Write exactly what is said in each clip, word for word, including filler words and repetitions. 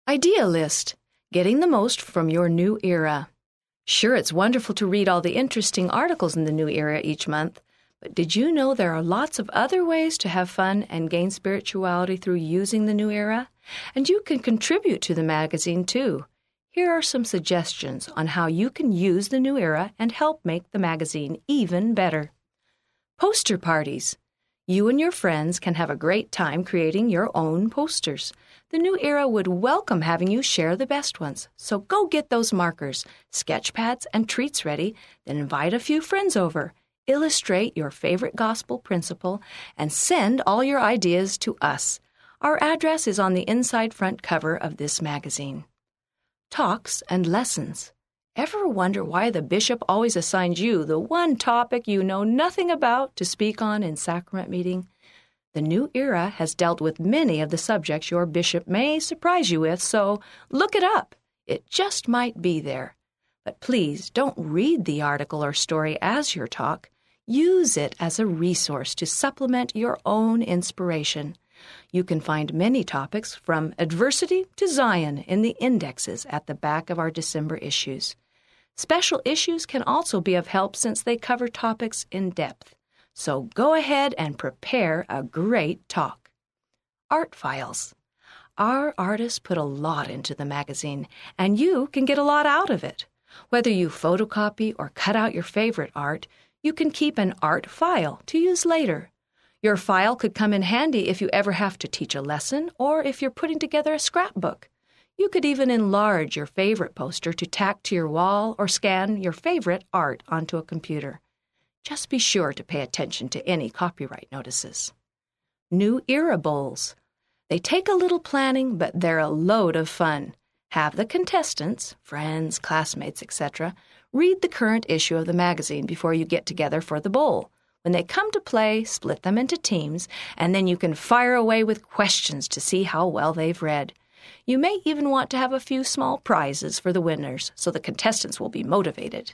Idea List, getting the most from your new era. Sure, it's wonderful to read all the interesting articles in the New Era each month, but did you know there are lots of other ways to have fun and gain spirituality through using the New Era? And you can contribute to the magazine, too. Here are some suggestions on how you can use the New Era and help make the magazine even better. Poster parties. You and your friends can have a great time creating your own posters. The New Era would welcome having you share the best ones, so go get those markers, sketch pads, and treats ready, then invite a few friends over. Illustrate your favorite gospel principle, and send all your ideas to us. Our address is on the inside front cover of this magazine. Talks and lessons. Ever wonder why the bishop always assigns you the one topic you know nothing about to speak on in sacrament meeting? The New Era has dealt with many of the subjects your bishop may surprise you with, so look it up. It just might be there. But please don't read the article or story as your talk. Use it as a resource to supplement your own inspiration. You can find many topics from adversity to Zion in the indexes at the back of our December issues. Special issues can also be of help since they cover topics in depth. So go ahead and prepare a great talk. Art files. Our artists put a lot into the magazine, and you can get a lot out of it. Whether you photocopy or cut out your favorite art, you can keep an art file to use later. Your file could come in handy if you ever have to teach a lesson or if you're putting together a scrapbook. You could even enlarge your favorite poster to tack to your wall or scan your favorite art onto a computer. Just be sure to pay attention to any copyright notices. New Era Bowls. They take a little planning, but they're a load of fun. Have the contestants, friends, classmates, et cetera, read the current issue of the magazine before you get together for the bowl. When they come to play, split them into teams, and then you can fire away with questions to see how well they've read. You may even want to have a few small prizes for the winners, so the contestants will be motivated.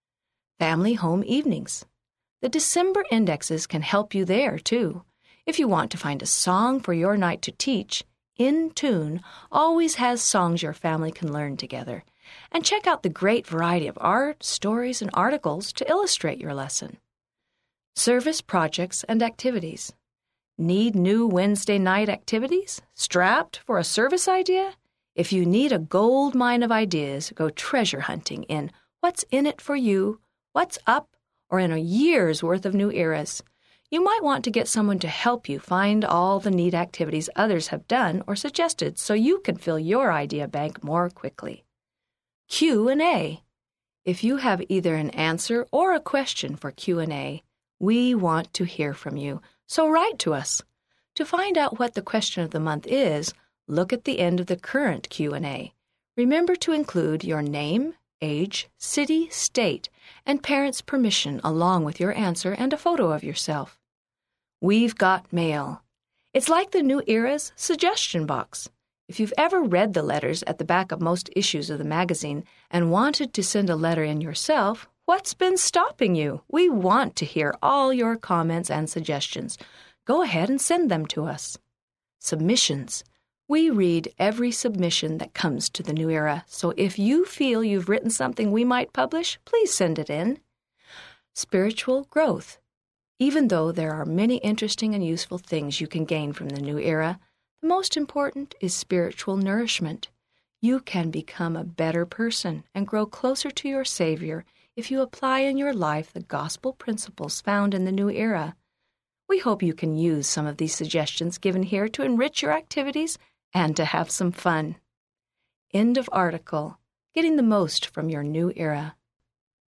Family Home Evenings. The December indexes can help you there, too. If you want to find a song for your night to teach, In Tune always has songs your family can learn together. And check out the great variety of art, stories, and articles to illustrate your lesson. Service projects and activities. Need new Wednesday night activities? Strapped for a service idea? If you need a gold mine of ideas, go treasure hunting in What's in It for You, What's Up, or in a year's worth of New Eras. You might want to get someone to help you find all the neat activities others have done or suggested so you can fill your idea bank more quickly. Q and A. If you have either an answer or a question for Q and A, we want to hear from you, so write to us. To find out what the question of the month is, look at the end of the current Q and A. Remember to include your name, age, city, state, and parents' permission along with your answer and a photo of yourself. We've got mail. It's like the New Era's suggestion box. If you've ever read the letters at the back of most issues of the magazine and wanted to send a letter in yourself, what's been stopping you? We want to hear all your comments and suggestions. Go ahead and send them to us. Submissions. We read every submission that comes to the New Era, so if you feel you've written something we might publish, please send it in. Spiritual growth. Even though there are many interesting and useful things you can gain from the New Era, the most important is spiritual nourishment. You can become a better person and grow closer to your Savior if you apply in your life the gospel principles found in the New Era. We hope you can use some of these suggestions given here to enrich your activities and to have some fun. End of article. Getting the most from your New Era.